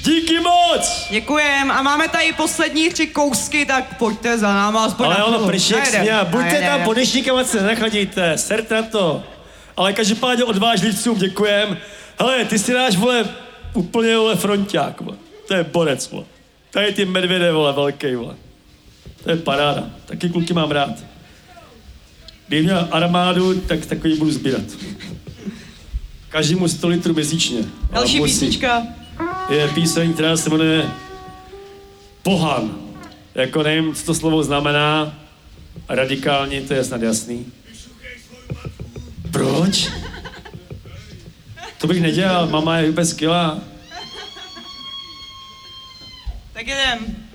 Díky moc! Děkujem a máme tady poslední 3 kousky, tak pojďte za náma aspoň. Ale ono pršek směl, buďte tam pod dešníkem, ať se nenachladíte, serte na to. Ale každopádně odvážlivcům děkujem. Hele, ty si náš, vole, úplně, vole, fronťák, vole. To je borec, vole. Tady ty medvěde, vole, velký, vole. To je paráda. Taky kluky mám rád. Když měl armádu, tak takový budu sbírat. Každému 100 litrů měsíčně. Další písnička. Je píseň, která se jmenuje Pohan. Jako nevím, co to slovo znamená. Radikální, to je snad jasný. Proč? To bych nedělal, mama je úplně skvělá. Tak jdem.